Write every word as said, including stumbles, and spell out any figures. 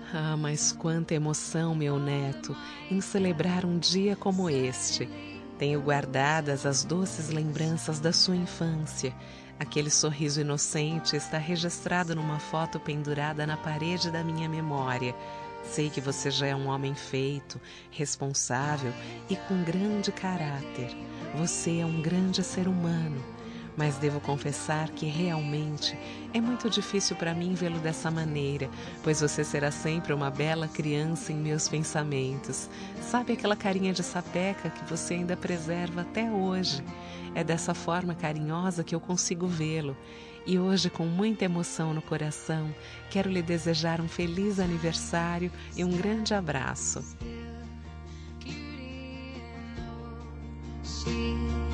Ah, mas quanta emoção, meu neto, em celebrar um dia como este. Tenho guardadas as doces lembranças da sua infância. Aquele sorriso inocente está registrado numa foto pendurada na parede da minha memória. Sei que você já é um homem feito, responsável e com grande caráter. Você é um grande ser humano. Mas devo confessar que realmente é muito difícil para mim vê-lo dessa maneira, pois você será sempre uma bela criança em meus pensamentos. Sabe aquela carinha de sapeca que você ainda preserva até hoje? É dessa forma carinhosa que eu consigo vê-lo. E hoje, com muita emoção no coração, quero lhe desejar um feliz aniversário e um grande abraço. She